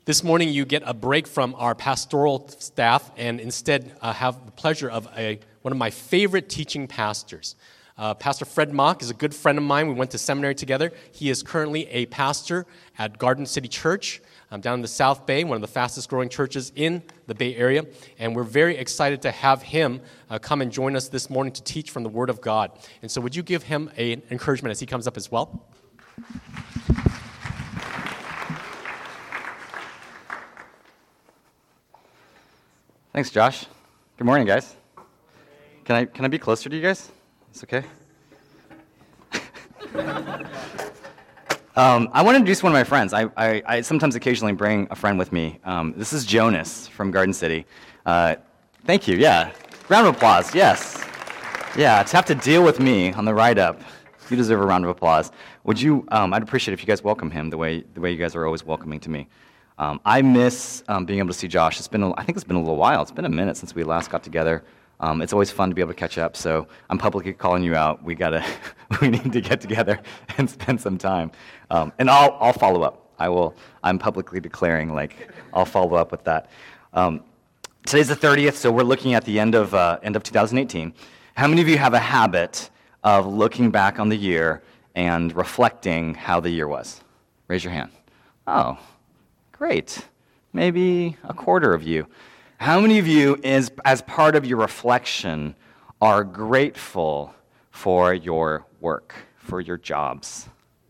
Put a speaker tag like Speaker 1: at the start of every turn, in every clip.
Speaker 1: This morning you get a break from our pastoral staff and instead have the pleasure of one of my favorite teaching pastors. Pastor Fred Mock is a good friend of mine. We went to seminary together. He is currently a pastor at Garden City Church down in the South Bay, one of the fastest growing churches in the Bay Area. And we're very excited to have him come and join us this morning to teach from the Word of God. And so would you give him an encouragement as he comes up as well?
Speaker 2: Thanks, Josh. Good morning, guys. Can I be closer to you guys? It's okay. I want to introduce one of my friends. I sometimes occasionally bring a friend with me. This is Jonas from Garden City. Thank you. Yeah. Round of applause. Yes. Yeah. To have to deal with me on the ride up, you deserve a round of applause. Would you? I'd appreciate it if you guys welcome him the way you guys are always welcoming to me. I miss being able to see Josh. I think it's been a little while. It's been a minute since we last got together. It's always fun to be able to catch up. So I'm publicly calling you out. We need to get together and spend some time. And I'll follow up. I'm publicly declaring I'll follow up with that. Today's the 30th, so we're looking at the end of 2018. How many of you have a habit of looking back on the year and reflecting how the year was? Raise your hand. Oh. Great. Maybe a quarter of you. How many of you, as part of your reflection, are grateful for your work, for your jobs?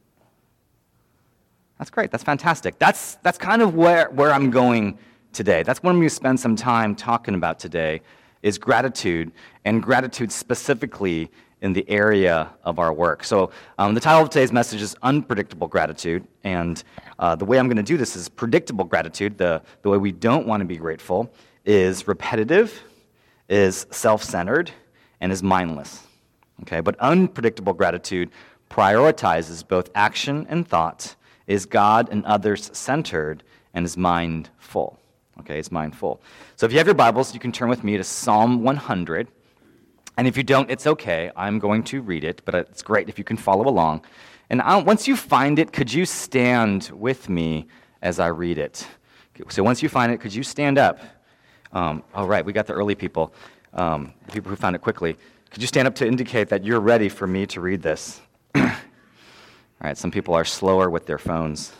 Speaker 2: That's great. That's fantastic. That's kind of where I'm going today. That's what I'm going to spend some time talking about today, is gratitude, and gratitude specifically in the area of our work. So the title of today's message is Unpredictable Gratitude, and the way I'm going to do this is predictable gratitude. The way we don't want to be grateful is repetitive, is self-centered, and is mindless. Okay, but unpredictable gratitude prioritizes both action and thought, is God and others centered, and is mindful. Okay, it's mindful. So if you have your Bibles, you can turn with me to Psalm 100. And if you don't, it's okay. I'm going to read it, but it's great if you can follow along. And once you find it, could you stand with me as I read it? So once you find it, could you stand up? All right, we got the early people, the people who found it quickly. Could you stand up to indicate that you're ready for me to read this? All right, some people are slower with their phones.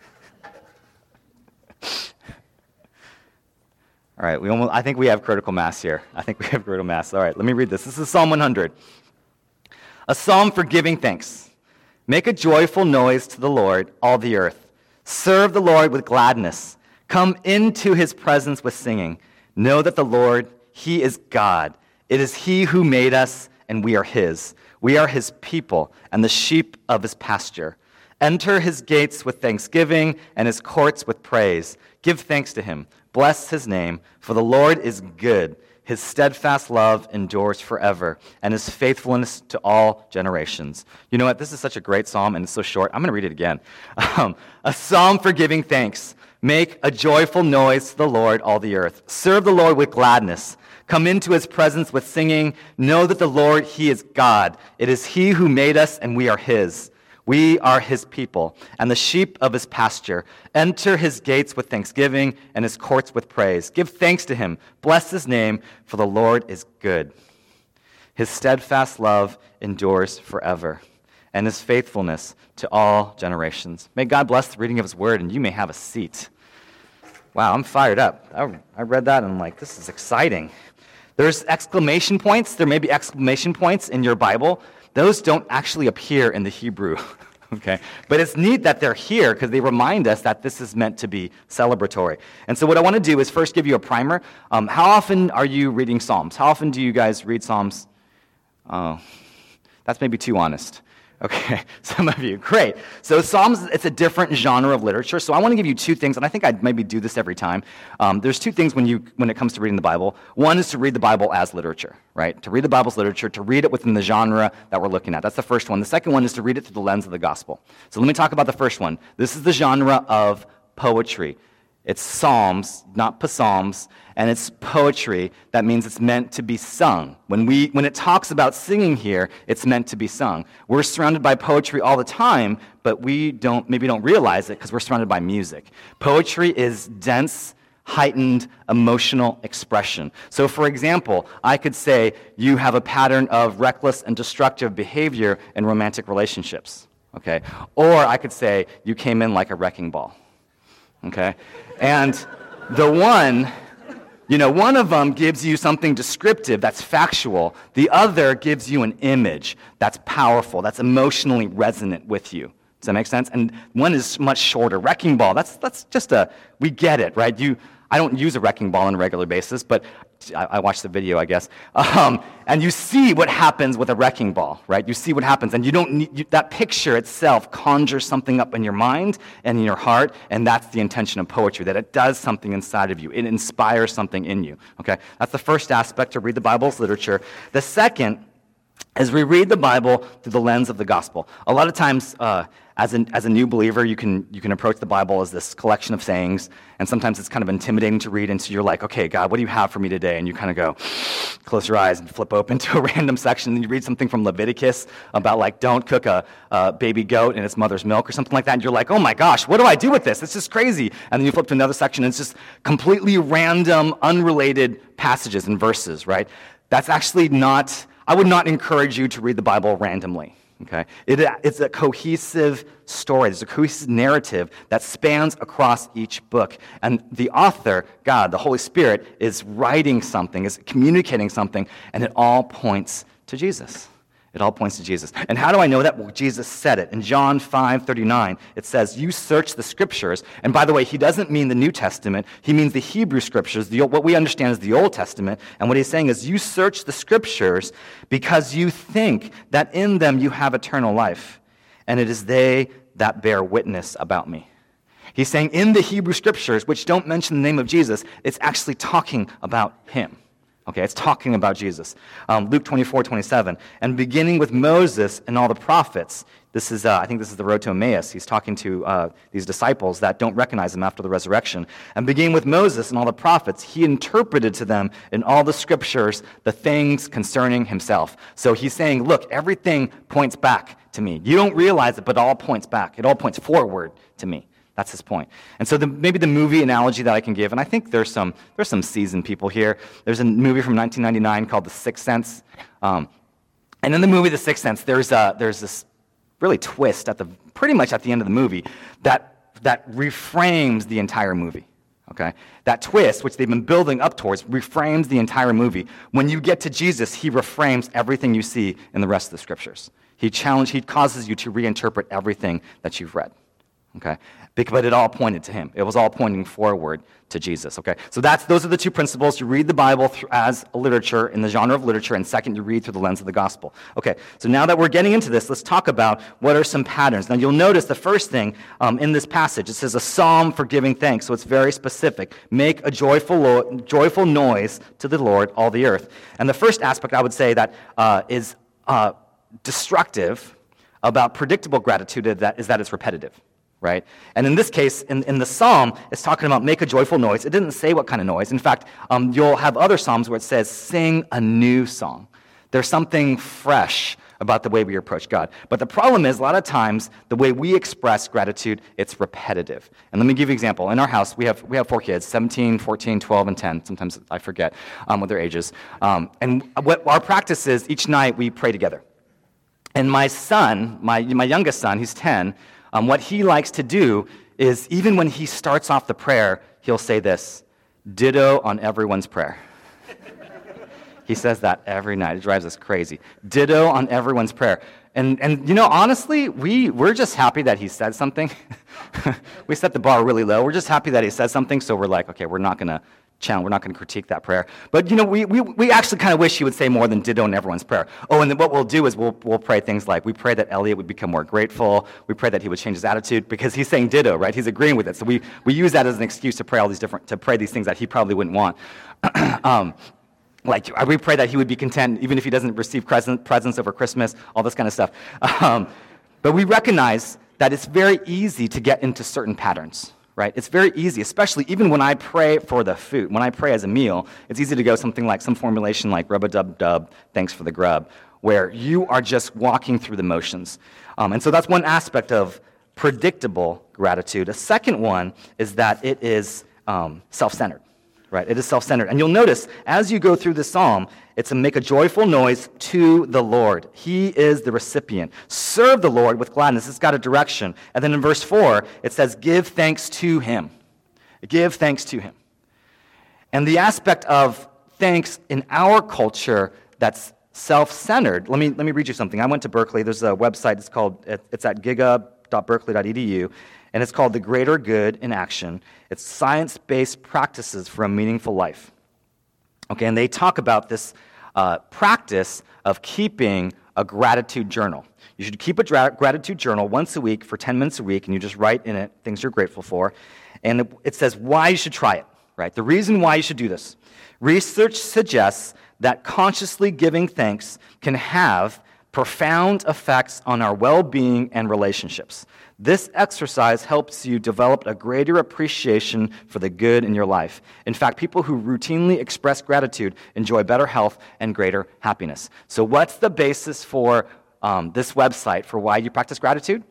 Speaker 2: All right, I think we have critical mass here. All right, let me read this. This is Psalm 100. A psalm for giving thanks. Make a joyful noise to the Lord, all the earth. Serve the Lord with gladness. Come into his presence with singing. Know that the Lord, he is God. It is he who made us, and we are his. We are his people and the sheep of his pasture. Enter his gates with thanksgiving and his courts with praise. Give thanks to him. Bless his name, for the Lord is good. His steadfast love endures forever, and his faithfulness to all generations. You know what? This is such a great psalm, and it's so short. I'm going to read it again. A psalm for giving thanks. Make a joyful noise to the Lord, all the earth. Serve the Lord with gladness. Come into his presence with singing. Know that the Lord, he is God. It is he who made us, and we are his. We are his people, and the sheep of his pasture. Enter his gates with thanksgiving, and his courts with praise. Give thanks to him. Bless his name, for the Lord is good. His steadfast love endures forever, and his faithfulness to all generations. May God bless the reading of his word, and you may have a seat. Wow, I'm fired up. I read that, and I'm like, this is exciting. There's exclamation points. There may be exclamation points in your Bible. Those don't actually appear in the Hebrew, okay? But it's neat that they're here because they remind us that this is meant to be celebratory. And so what I want to do is first give you a primer. How often are you reading Psalms? How often do you guys read Psalms? Oh, that's maybe too honest. Okay, some of you. Great. So Psalms, it's a different genre of literature. So I want to give you two things, and I think I'd maybe do this every time. There's two things when it comes to reading the Bible. One is to read the Bible as literature, right? To read the Bible's literature, to read it within the genre that we're looking at. That's the first one. The second one is to read it through the lens of the gospel. So let me talk about the first one. This is the genre of poetry. It's psalms, not psalms, and it's poetry. That means it's meant to be sung. When it talks about singing here, it's meant to be sung. We're surrounded by poetry all the time, but maybe don't realize it because we're surrounded by music. Poetry is dense, heightened emotional expression. So, for example, I could say you have a pattern of reckless and destructive behavior in romantic relationships, okay? Or I could say you came in like a wrecking ball, okay? And one of them gives you something descriptive that's factual. The other gives you an image that's powerful, that's emotionally resonant with you. Does that make sense? And one is much shorter. Wrecking ball, that's just we get it, right? I don't use a wrecking ball on a regular basis, but I watched the video, I guess. And you see what happens with a wrecking ball, right? You see what happens, and you don't need, that picture itself conjures something up in your mind and in your heart, and that's the intention of poetry, that it does something inside of you. It inspires something in you, okay? That's the first aspect, to read the Bible's literature. The second is we read the Bible through the lens of the gospel. A lot of times, as a new believer, you can approach the Bible as this collection of sayings, and sometimes it's kind of intimidating to read, and so you're like, okay, God, what do you have for me today? And you kind of go, close your eyes and flip open to a random section, and you read something from Leviticus about, like, don't cook a baby goat in its mother's milk or something like that, and you're like, oh my gosh, what do I do with this? It's just crazy. And then you flip to another section, and it's just completely random, unrelated passages and verses, right? That's actually not, I would not encourage you to read the Bible randomly. Okay? It's a cohesive story. There's a cohesive narrative that spans across each book. And the author, God, the Holy Spirit, is writing something, is communicating something, and it all points to Jesus. It all points to Jesus. And how do I know that? Well, Jesus said it. In John 5:39, it says, you search the Scriptures. And by the way, he doesn't mean the New Testament. He means the Hebrew Scriptures. What we understand is the Old Testament. And what he's saying is, you search the Scriptures because you think that in them you have eternal life. And it is they that bear witness about me. He's saying in the Hebrew Scriptures, which don't mention the name of Jesus, it's actually talking about him. Okay, it's talking about Jesus. Luke 24:27, and beginning with Moses and all the prophets, I think this is the road to Emmaus. He's talking to these disciples that don't recognize him after the resurrection. And beginning with Moses and all the prophets, he interpreted to them in all the Scriptures the things concerning himself. So he's saying, look, everything points back to me. You don't realize it, but it all points back. It all points forward to me. That's his point. And so maybe the movie analogy that I can give, and I think there's some seasoned people here. There's a movie from 1999 called The Sixth Sense. And in the movie The Sixth Sense, there's this really twist pretty much at the end of the movie that reframes the entire movie. Okay? That twist, which they've been building up towards, reframes the entire movie. When you get to Jesus, he reframes everything you see in the rest of the Scriptures. He causes you to reinterpret everything that you've read. Okay? But it all pointed to him. It was all pointing forward to Jesus. Okay? So those are the two principles. You read the Bible as a literature, in the genre of literature, and second, you read through the lens of the gospel. Okay, so now that we're getting into this, let's talk about what are some patterns. Now, you'll notice the first thing in this passage, it says a psalm for giving thanks, so it's very specific. Make a joyful noise to the Lord, all the earth. And the first aspect I would say that is destructive about predictable gratitude is that it's repetitive. Right? And in this case, in the psalm, it's talking about make a joyful noise. It didn't say what kind of noise. In fact, you'll have other psalms where it says sing a new song. There's something fresh about the way we approach God. But the problem is, a lot of times, the way we express gratitude, it's repetitive. And let me give you an example. In our house, we have 4 kids, 17, 14, 12, and 10. Sometimes I forget what their ages. And what our practice is, each night we pray together. And my son, my youngest son, he's 10, what he likes to do is, even when he starts off the prayer, he'll say this, ditto on everyone's prayer. He says that every night. It drives us crazy. Ditto on everyone's prayer. And honestly, we're just happy that he said something. We set the bar really low. We're just happy that he said something, so we're like, okay, we're not going to critique that prayer. But, we actually kind of wish he would say more than ditto in everyone's prayer. Oh, and then what we'll do is we'll pray things like, we pray that Elliot would become more grateful. We pray that he would change his attitude, because he's saying ditto, right? He's agreeing with it. So we use that as an excuse to pray these things that he probably wouldn't want. Like, we pray that he would be content even if he doesn't receive presents over Christmas, all this kind of stuff. But we recognize that it's very easy to get into certain patterns. right? It's very easy, especially even when I pray for the food. When I pray as a meal, it's easy to go something like some formulation like rub-a-dub-dub, thanks for the grub, where you are just walking through the motions. And so that's one aspect of predictable gratitude. A second one is that it is self-centered, right? It is self-centered. And you'll notice as you go through the psalm, it's a make a joyful noise to the Lord. He is the recipient. Serve the Lord with gladness. It's got a direction. And then in verse 4, it says, give thanks to him. Give thanks to him. And the aspect of thanks in our culture that's self-centered. Let me read you something. I went to Berkeley. There's a website. It's at giga.berkeley.edu, and it's called The Greater Good in Action. It's science-based practices for a meaningful life. Okay, and they talk about this practice of keeping a gratitude journal. You should keep a gratitude journal once a week for 10 minutes a week, and you just write in it things you're grateful for. And it says why you should try it, right? The reason why you should do this. Research suggests that consciously giving thanks can have profound effects on our well-being and relationships. This exercise helps you develop a greater appreciation for the good in your life. In fact, people who routinely express gratitude enjoy better health and greater happiness. So what's the basis for this website for why you practice gratitude?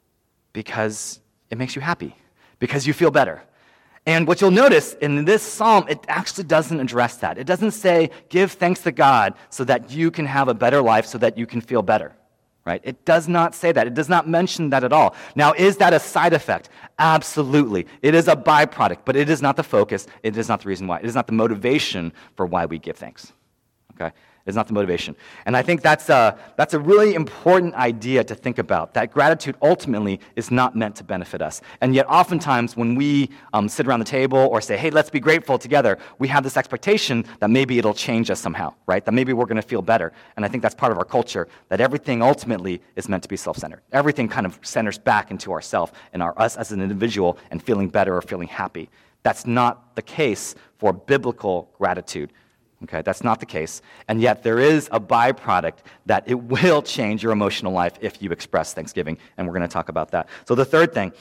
Speaker 2: Because it makes you happy, because you feel better. And what you'll notice in this psalm, it actually doesn't address that. It doesn't say, give thanks to God so that you can have a better life, so that you can feel better, right? It does not say that. It does not mention that at all. Now, is that a side effect? Absolutely. It is a byproduct, but it is not the focus. It is not the reason why. It is not the motivation for why we give thanks, okay? It's not the motivation. And I think that's a really important idea to think about, that gratitude ultimately is not meant to benefit us. And yet oftentimes when we sit around the table or say, hey, let's be grateful together, we have this expectation that maybe it'll change us somehow, right? That maybe we're going to feel better. And I think that's part of our culture, that everything ultimately is meant to be self-centered. Everything kind of centers back into ourself and us as an individual and feeling better or feeling happy. That's not the case for biblical gratitude. Okay, that's not the case. And yet there is a byproduct that it will change your emotional life if you express thanksgiving, and we're going to talk about that. So the third thing,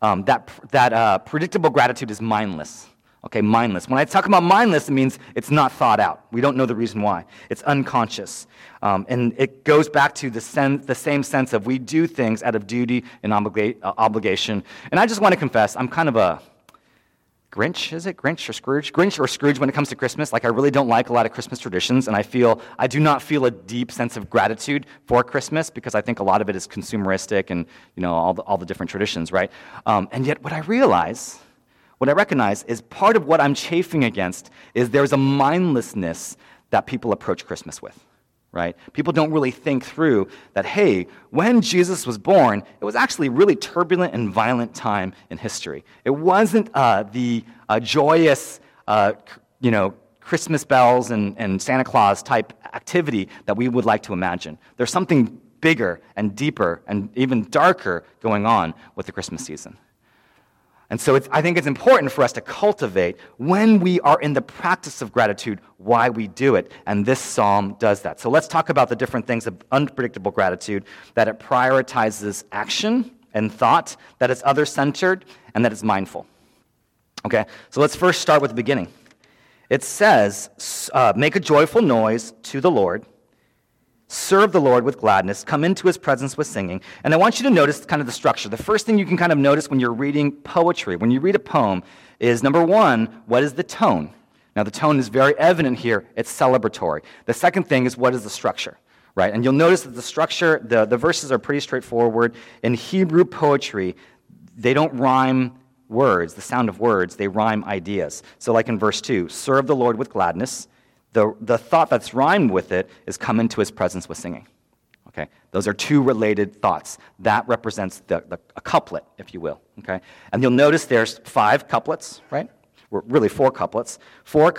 Speaker 2: that predictable gratitude is mindless. Okay, mindless. When I talk about mindless, it means it's not thought out. We don't know the reason why. It's unconscious. And it goes back to the same sense of we do things out of duty and obligation. And I just want to confess, I'm kind of a Grinch, is it? Grinch or Scrooge? Grinch or Scrooge when it comes to Christmas. Like, I really don't like a lot of Christmas traditions, and I do not feel a deep sense of gratitude for Christmas because I think a lot of it is consumeristic and, all the different traditions, right? And yet what I recognize is part of what I'm chafing against is there's a mindlessness that people approach Christmas with. Right? People don't really think through that, hey, when Jesus was born, it was actually a really turbulent and violent time in history. It wasn't the joyous, Christmas bells and Santa Claus type activity that we would like to imagine. There's something bigger and deeper and even darker going on with the Christmas season. And so I think it's important for us to cultivate, when we are in the practice of gratitude, why we do it. And this psalm does that. So let's talk about the different things of unpredictable gratitude, that it prioritizes action and thought, that it's other-centered, and that it's mindful. Okay, so let's first start with the beginning. It says, make a joyful noise to the Lord. Serve the Lord with gladness, come into his presence with singing. And I want you to notice kind of the structure. The first thing you can kind of notice when you're reading poetry, when you read a poem, is number one, what is the tone? Now, the tone is very evident here. It's celebratory. The second thing is, what is the structure? Right? And you'll notice that the structure, the verses are pretty straightforward. In Hebrew poetry, they don't rhyme words, the sound of words, they rhyme ideas. So like in verse 2, serve the Lord with gladness. The thought that's rhymed with it is come into his presence with singing. Okay, those are two related thoughts. That represents a couplet, if you will. Okay, and you'll notice there's 5 couplets, right? Really 4 couplets. 4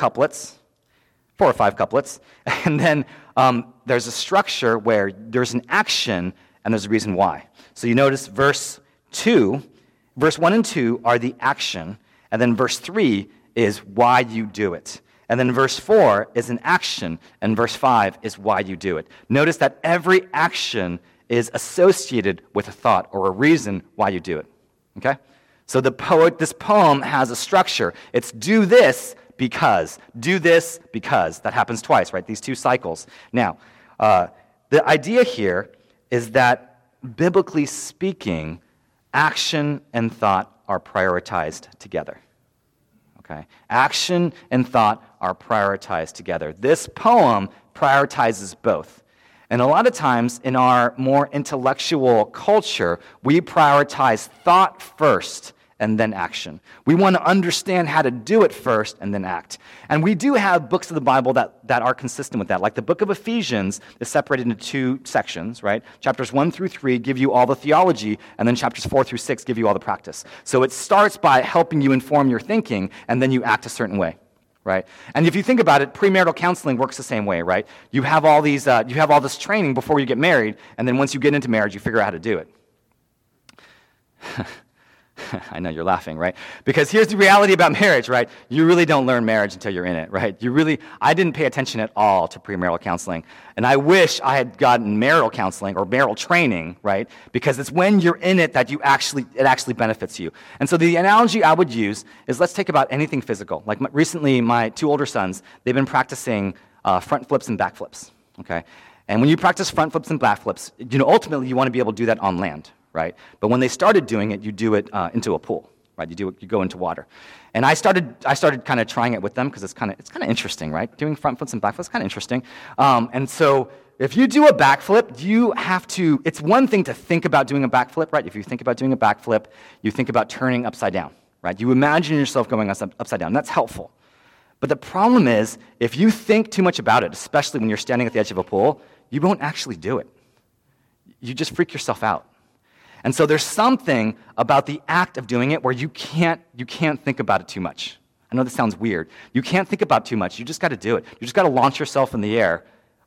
Speaker 2: or 5 couplets. And then there's a structure where there's an action and there's a reason why. So you notice verse 1 and 2 are the action, and then verse 3 is why you do it. And then verse 4 is an action, and verse 5 is why you do it. Notice that every action is associated with a thought or a reason why you do it. Okay? So this poem has a structure. It's do this because. Do this because. That happens twice, right? These two cycles. Now, the idea here is that, biblically speaking, action and thought are prioritized together. Okay? Action and thought are prioritized together. This poem prioritizes both. And a lot of times in our more intellectual culture, we prioritize thought first and then action. We want to understand how to do it first and then act. And we do have books of the Bible that are consistent with that. Like the book of Ephesians is separated into two sections, right? Chapters 1 through 3 give you all the theology, and then chapters 4 through 6 give you all the practice. So it starts by helping you inform your thinking, and then you act a certain way. Right? And if you think about it, premarital counseling works the same way, right? You have all this training before you get married, and then once you get into marriage, you figure out how to do it. I know you're laughing, right? Because here's the reality about marriage, right? You really don't learn marriage until you're in it, right? I didn't pay attention at all to premarital counseling, and I wish I had gotten marital counseling or marital training, right? Because it's when you're in it that it actually benefits you. And so the analogy I would use is, let's take about anything physical. Like recently, my two older sons, they've been practicing front flips and back flips, okay? And when you practice front flips and back flips, ultimately you want to be able to do that on land, right? But when they started doing it, you do it into a pool, right? You go into water. And I started kind of trying it with them because it's kind of interesting, right? Doing front flips and back flips is kind of interesting. And so if you do a backflip, it's one thing to think about doing a backflip, right? If you think about doing a backflip, you think about turning upside down, right? You imagine yourself going upside down. That's helpful. But the problem is, if you think too much about it, especially when you're standing at the edge of a pool, you won't actually do it. You just freak yourself out. And so there's something about the act of doing it where you can't think about it too much. I know this sounds weird. You can't think about it too much. You just got to do it. You just got to launch yourself in the air.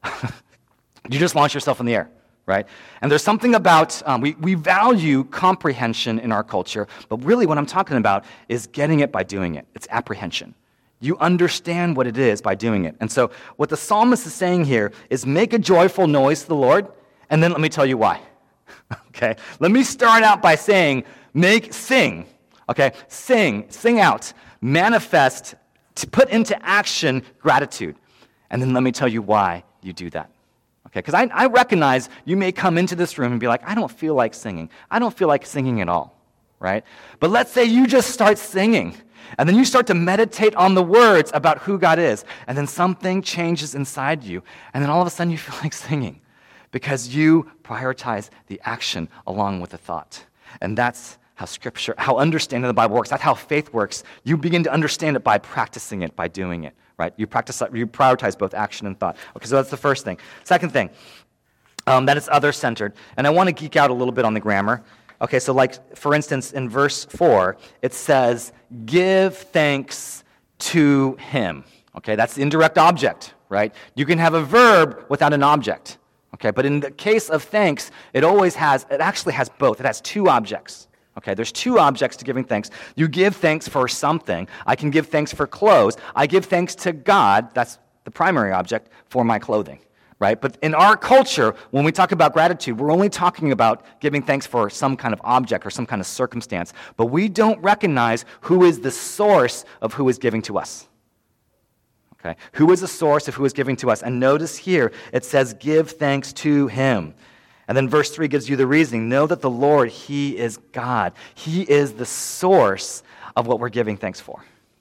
Speaker 2: You just launch yourself in the air, right? And there's something about, we value comprehension in our culture, but really what I'm talking about is getting it by doing it. It's apprehension. You understand what it is by doing it. And so what the psalmist is saying here is, make a joyful noise to the Lord, and then let me tell you why. Okay, let me start out by saying, sing, okay? Sing out, manifest, to put into action gratitude. And then let me tell you why you do that. Okay, because I recognize you may come into this room and be like, I don't feel like singing. I don't feel like singing at all, right? But let's say you just start singing, and then you start to meditate on the words about who God is, and then something changes inside you, and then all of a sudden you feel like singing. Because you prioritize the action along with the thought. And that's how understanding the Bible works. That's how faith works. You begin to understand it by practicing it, by doing it, right? You prioritize both action and thought. Okay, so that's the first thing. Second thing, that it's other-centered. And I want to geek out a little bit on the grammar. Okay, so like, for instance, in verse 4, it says, give thanks to him. Okay, that's the indirect object, right? You can have a verb without an object. Okay, but in the case of thanks, it actually has both. It has two objects. Okay, there's two objects to giving thanks. You give thanks for something. I can give thanks for clothes. I give thanks to God, that's the primary object, for my clothing, right? But in our culture, when we talk about gratitude, we're only talking about giving thanks for some kind of object or some kind of circumstance. But we don't recognize who is the source of who is giving to us. Okay. Who is the source of who is giving to us? And notice here, it says, give thanks to him. And then verse 3 gives you the reasoning. Know that the Lord, he is God. He is the source of what we're giving thanks for.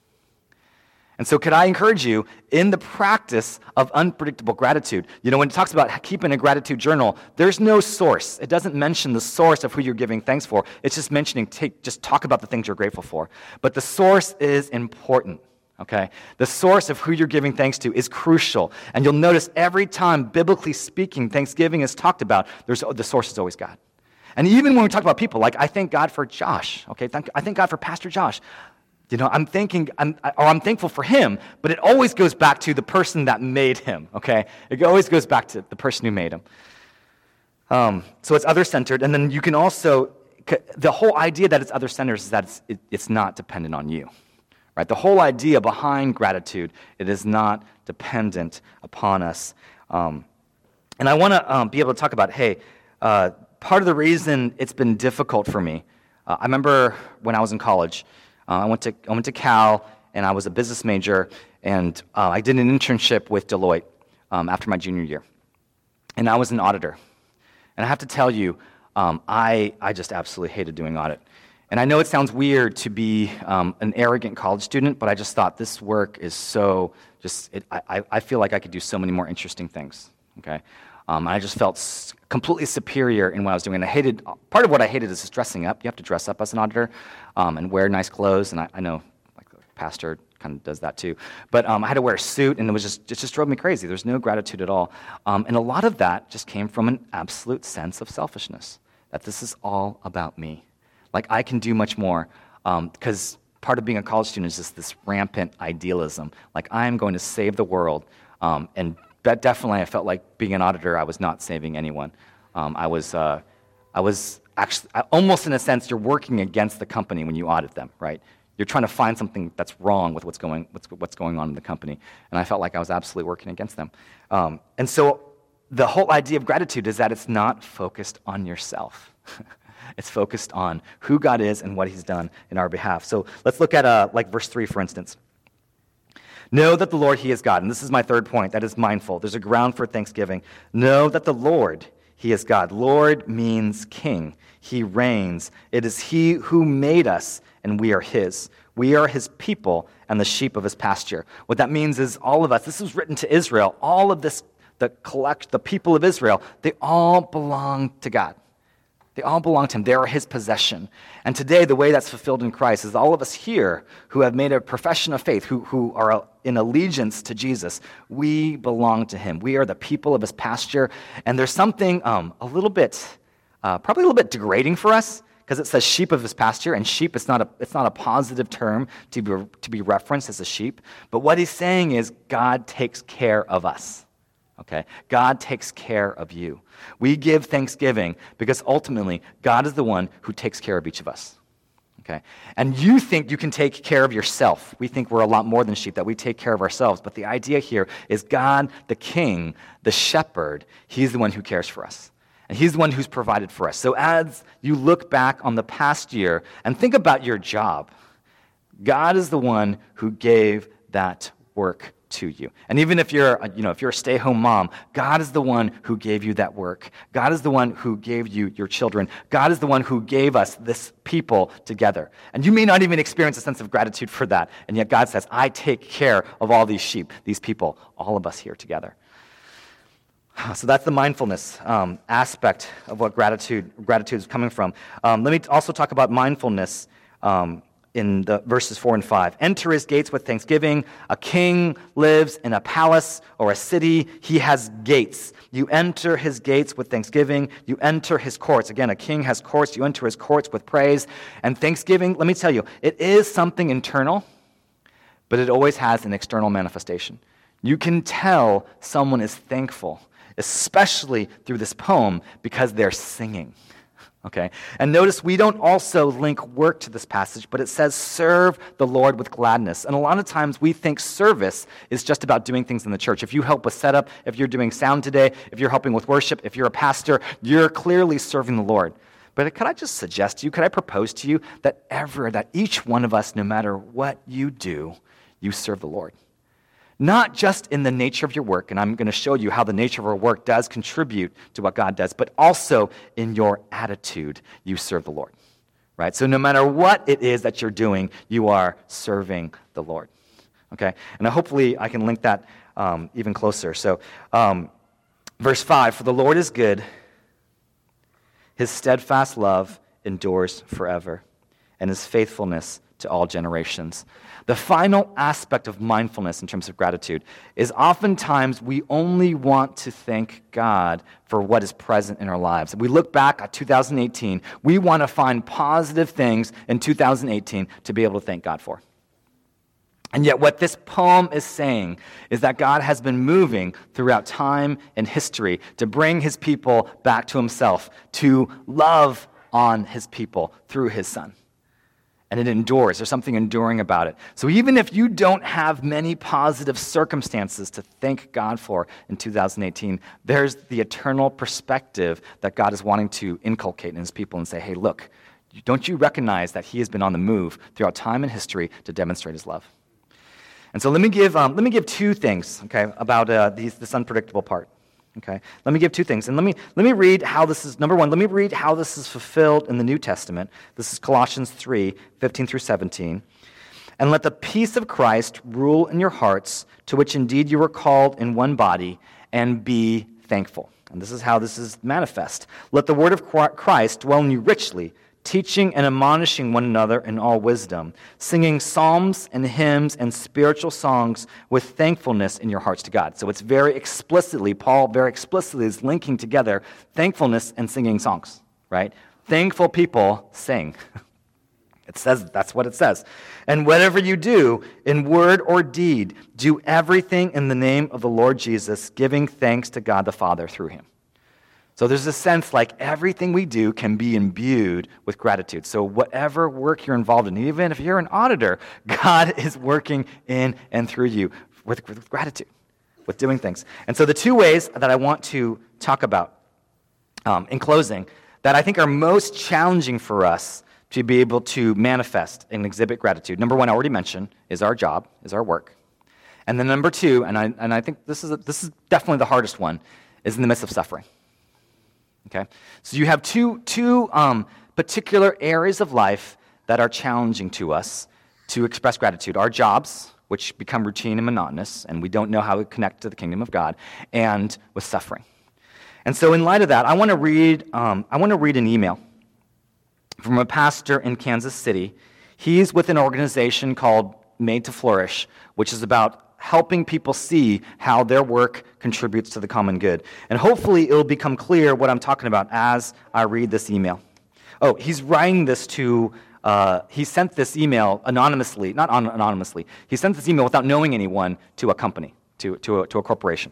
Speaker 2: And so could I encourage you, in the practice of unpredictable gratitude, when it talks about keeping a gratitude journal, there's no source. It doesn't mention the source of who you're giving thanks for. It's just mentioning, just talk about the things you're grateful for. But the source is important. Okay, the source of who you're giving thanks to is crucial. And you'll notice every time, biblically speaking, Thanksgiving is talked about, the source is always God. And even when we talk about people, like I thank God for Josh, okay, I thank God for Pastor Josh. I'm thankful for him, but it always goes back to the person that made him, okay? It always goes back to the person who made him. So it's other-centered, and then you can also, the whole idea that it's other-centered is that it's not dependent on you. Right? The whole idea behind gratitude, it is not dependent upon us. And I want to be able to talk about, part of the reason it's been difficult for me I remember when I was in college, I went to Cal, and I was a business major, and I did an internship with Deloitte after my junior year. And I was an auditor. And I have to tell you, I just absolutely hated doing audit. And I know it sounds weird to be an arrogant college student, but I just thought this work is so I feel like I could do so many more interesting things, okay? I just felt completely superior in what I was doing. And part of what I hated is just dressing up. You have to dress up as an auditor and wear nice clothes. And I know like the pastor kind of does that too. But I had to wear a suit, and it just drove me crazy. There's no gratitude at all. And a lot of that just came from an absolute sense of selfishness, that this is all about me. Like, I can do much more, because part of being a college student is just this rampant idealism. Like, I am going to save the world. And that definitely, I felt like being an auditor, I was not saving anyone. I was actually, almost in a sense, you're working against the company when you audit them, right? You're trying to find something that's wrong with what's going on in the company. And I felt like I was absolutely working against them. And so the whole idea of gratitude is that it's not focused on yourself. It's focused on who God is and what he's done in our behalf. So let's look at like verse 3, for instance. Know that the Lord, he is God. And this is my third point, that is mindful. There's a ground for thanksgiving. Know that the Lord, he is God. Lord means king. He reigns. It is he who made us, and we are his. We are his people and the sheep of his pasture. What that means is all of us, this was written to Israel, all of this, the people of Israel, they all belong to God. They all belong to him. They are his possession. And today, the way that's fulfilled in Christ is all of us here who have made a profession of faith, who are in allegiance to Jesus, we belong to him. We are the people of his pasture. And there's something probably a little bit degrading for us, because it says sheep of his pasture, and sheep it's not a positive term to be referenced as a sheep. But what he's saying is God takes care of us. Okay? God takes care of you. We give thanksgiving because ultimately God is the one who takes care of each of us. Okay? And you think you can take care of yourself. We think we're a lot more than sheep, that we take care of ourselves. But the idea here is God, the king, the shepherd, he's the one who cares for us. And he's the one who's provided for us. So as you look back on the past year and think about your job, God is the one who gave that work to you. And even if you're a stay-home mom, God is the one who gave you that work. God is the one who gave you your children. God is the one who gave us this people together. And you may not even experience a sense of gratitude for that. And yet God says, I take care of all these sheep, these people, all of us here together. So that's the mindfulness aspect of what gratitude is coming from. Let me also talk about mindfulness in the verses 4 and 5. Enter his gates with thanksgiving. A king lives in a palace or a city. He has gates. You enter his gates with thanksgiving. You enter his courts. Again, a king has courts. You enter his courts with praise. And thanksgiving, let me tell you, it is something internal, but it always has an external manifestation. You can tell someone is thankful, especially through this poem, because they're singing. Okay? And notice we don't also link work to this passage, but it says, serve the Lord with gladness. And a lot of times we think service is just about doing things in the church. If you help with setup, if you're doing sound today, if you're helping with worship, if you're a pastor, you're clearly serving the Lord. But could I just suggest to you, could I propose to you that each one of us, no matter what you do, you serve the Lord? Not just in the nature of your work, and I'm going to show you how the nature of our work does contribute to what God does, but also in your attitude, you serve the Lord, right? So no matter what it is that you're doing, you are serving the Lord, okay? And hopefully I can link that even closer. So verse 5, for the Lord is good, his steadfast love endures forever, and his faithfulness to all generations. The final aspect of mindfulness in terms of gratitude is oftentimes we only want to thank God for what is present in our lives. If we look back at 2018, we want to find positive things in 2018 to be able to thank God for. And yet what this poem is saying is that God has been moving throughout time and history to bring his people back to himself, to love on his people through his Son. And it endures. There's something enduring about it. So even if you don't have many positive circumstances to thank God for in 2018, there's the eternal perspective that God is wanting to inculcate in his people and say, hey, look, Don't you recognize that he has been on the move throughout time and history to demonstrate his love? And so let me give two things, okay, about this unpredictable part. Okay, let me give two things, and let me read how this is. Number one, let me read how this is fulfilled in the New Testament. This is Colossians 3:15 through 17. And let the peace of Christ rule in your hearts, to which indeed you were called in one body, and be thankful. And this is how this is manifest. Let the word of Christ dwell in you richly, teaching and admonishing one another in all wisdom, singing psalms and hymns and spiritual songs with thankfulness in your hearts to God. So it's Paul very explicitly is linking together thankfulness and singing songs, right? Thankful people sing. It says, that's what it says. And whatever you do, in word or deed, do everything in the name of the Lord Jesus, giving thanks to God the Father through him. So there's a sense like everything we do can be imbued with gratitude. So whatever work you're involved in, even if you're an auditor, God is working in and through you with gratitude, with doing things. And so the two ways that I want to talk about in closing that I think are most challenging for us to be able to manifest and exhibit gratitude. Number one, I already mentioned, is our job, is our work. And then number two, and I think this is definitely the hardest one, is in the midst of suffering. Okay, so you have two particular areas of life that are challenging to us to express gratitude. Our jobs, which become routine and monotonous, and we don't know how to connect to the kingdom of God, and with suffering. And so in light of that, I want to read an email from a pastor in Kansas City. He's with an organization called Made to Flourish, which is about helping people see how their work contributes to the common good. And hopefully it'll become clear what I'm talking about as I read this email. Oh, he's writing this he sent this email anonymously, not anonymously. He sent this email without knowing anyone to a company, to a corporation.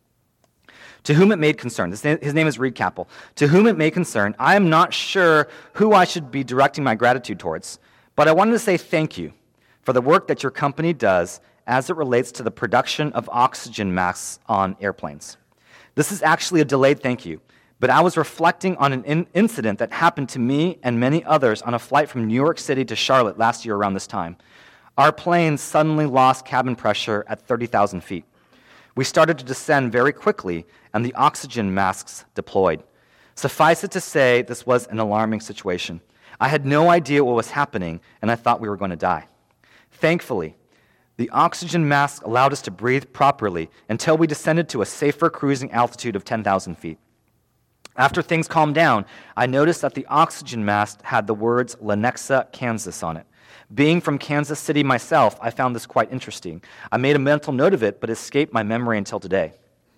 Speaker 2: To whom it may concern, his name is Reed Capel. To whom it may concern, I am not sure who I should be directing my gratitude towards, but I wanted to say thank you for the work that your company does as it relates to the production of oxygen masks on airplanes. This is actually a delayed thank you, but I was reflecting on an incident that happened to me and many others on a flight from New York City to Charlotte last year around this time. Our plane suddenly lost cabin pressure at 30,000 feet. We started to descend very quickly, and the oxygen masks deployed. Suffice it to say, this was an alarming situation. I had no idea what was happening, and I thought we were going to die. Thankfully, the oxygen mask allowed us to breathe properly until we descended to a safer cruising altitude of 10,000 feet. After things calmed down, I noticed that the oxygen mask had the words Lenexa, Kansas on it. Being from Kansas City myself, I found this quite interesting. I made a mental note of it, but it escaped my memory until today.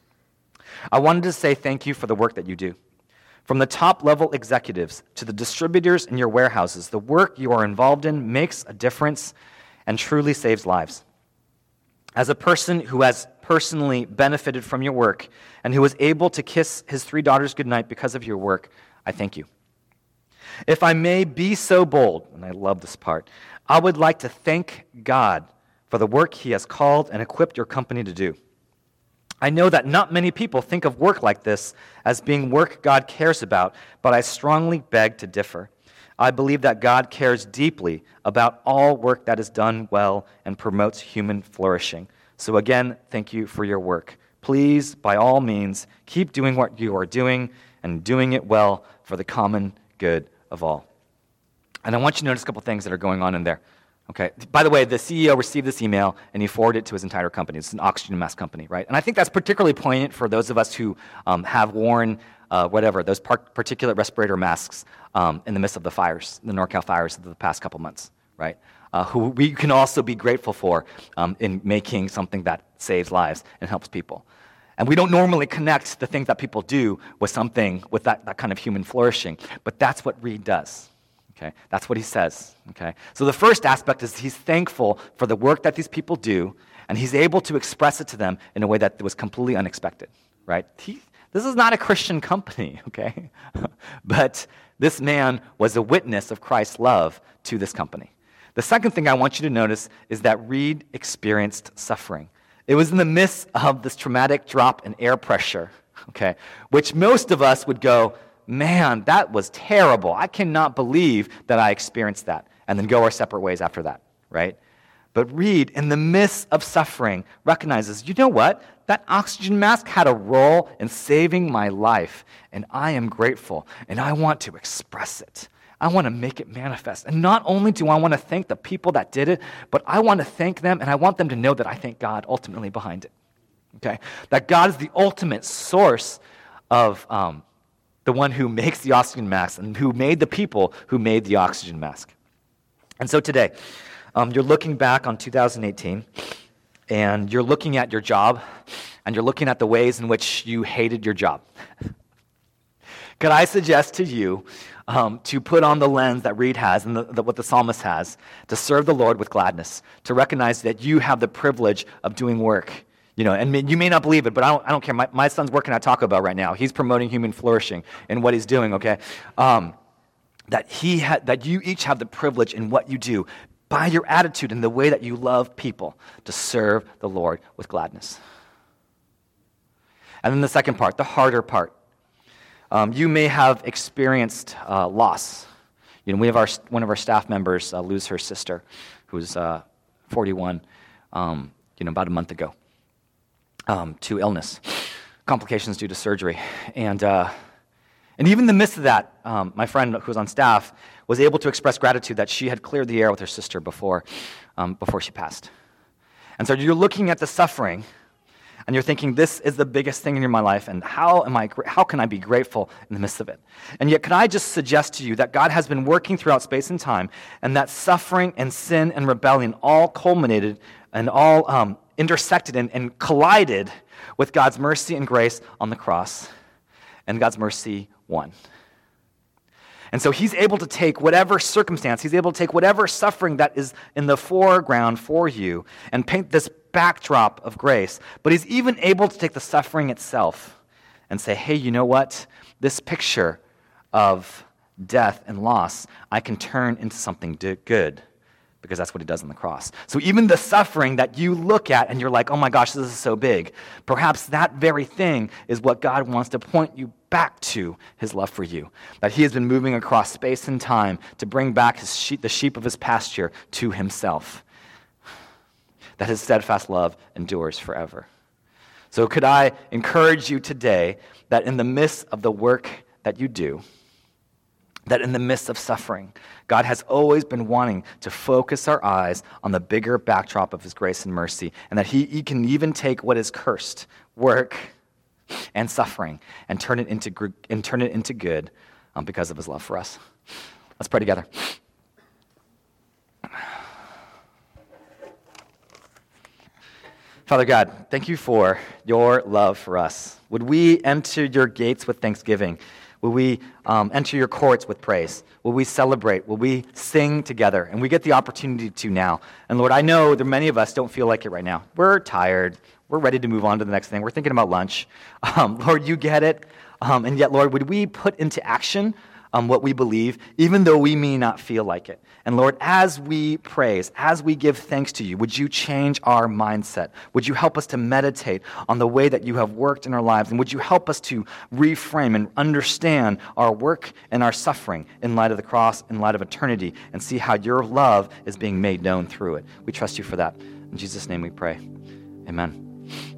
Speaker 2: I wanted to say thank you for the work that you do. From the top-level executives to the distributors in your warehouses, the work you are involved in makes a difference and truly saves lives. As a person who has personally benefited from your work and who was able to kiss his 3 daughters goodnight because of your work, I thank you. If I may be so bold, and I love this part, I would like to thank God for the work he has called and equipped your company to do. I know that not many people think of work like this as being work God cares about, but I strongly beg to differ. I believe that God cares deeply about all work that is done well and promotes human flourishing. So again, thank you for your work. Please, by all means, keep doing what you are doing and doing it well for the common good of all. And I want you to notice a couple things that are going on in there. Okay. By the way, the CEO received this email and he forwarded it to his entire company. It's an oxygen mask company, right? And I think that's particularly poignant for those of us who have worn those particulate respirator masks in the midst of the fires, the NorCal fires of the past couple months, right? Who we can also be grateful for in making something that saves lives and helps people. And we don't normally connect the things that people do with something, with that kind of human flourishing, but that's what Reed does. Okay, that's what he says. Okay, so the first aspect is he's thankful for the work that these people do, and he's able to express it to them in a way that was completely unexpected. Right? This is not a Christian company. Okay, but this man was a witness of Christ's love to this company. The second thing I want you to notice is that Reed experienced suffering. It was in the midst of this traumatic drop in air pressure. Okay, which most of us would go, man, that was terrible. I cannot believe that I experienced that, and then go our separate ways after that, right? But Reed, in the midst of suffering, recognizes, you know what? That oxygen mask had a role in saving my life, and I am grateful, and I want to express it. I want to make it manifest. And not only do I want to thank the people that did it, but I want to thank them, and I want them to know that I thank God ultimately behind it. Okay? That God is the ultimate source of the one who makes the oxygen mask and who made the people who made the oxygen mask. And so today, you're looking back on 2018, and you're looking at your job, and you're looking at the ways in which you hated your job. Could I suggest to you to put on the lens that Reed has and what the psalmist has, to serve the Lord with gladness, to recognize that you have the privilege of doing work. And you may not believe it, but I don't care. My son's working at Taco Bell right now. He's promoting human flourishing in what he's doing, okay? That you each have the privilege in what you do by your attitude and the way that you love people to serve the Lord with gladness. And then the second part, the harder part. You may have experienced loss. We have one of our staff members lose her sister, who's 41, about a month ago, to illness, complications due to surgery. And even in the midst of that, my friend who was on staff was able to express gratitude that she had cleared the air with her sister before she passed. And so you're looking at the suffering, and you're thinking, this is the biggest thing in my life, and how can I be grateful in the midst of it? And yet, can I just suggest to you that God has been working throughout space and time, and that suffering and sin and rebellion all culminated and all intersected and collided with God's mercy and grace on the cross, and God's mercy won. And so he's able to take whatever circumstance, he's able to take whatever suffering that is in the foreground for you and paint this backdrop of grace. But he's even able to take the suffering itself and say, hey, you know what? This picture of death and loss, I can turn into something good, because that's what he does on the cross. So even the suffering that you look at and you're like, oh my gosh, this is so big, perhaps that very thing is what God wants to point you back to his love for you. That he has been moving across space and time to bring back the sheep of his pasture to himself. That his steadfast love endures forever. So could I encourage you today that in the midst of the work that you do, that in the midst of suffering, God has always been wanting to focus our eyes on the bigger backdrop of his grace and mercy, and that he can even take what is cursed, work and suffering, and turn it into good because of his love for us. Let's pray together. Father God, thank you for your love for us. Would we enter your gates with thanksgiving? Will we enter your courts with praise? Will we celebrate? Will we sing together? And we get the opportunity to now. And Lord, I know that many of us don't feel like it right now. We're tired. We're ready to move on to the next thing. We're thinking about lunch. Lord, you get it. And yet, Lord, would we put into action what we believe, even though we may not feel like it? And Lord, as we praise, as we give thanks to you, would you change our mindset? Would you help us to meditate on the way that you have worked in our lives? And would you help us to reframe and understand our work and our suffering in light of the cross, in light of eternity, and see how your love is being made known through it? We trust you for that. In Jesus' name we pray. Amen.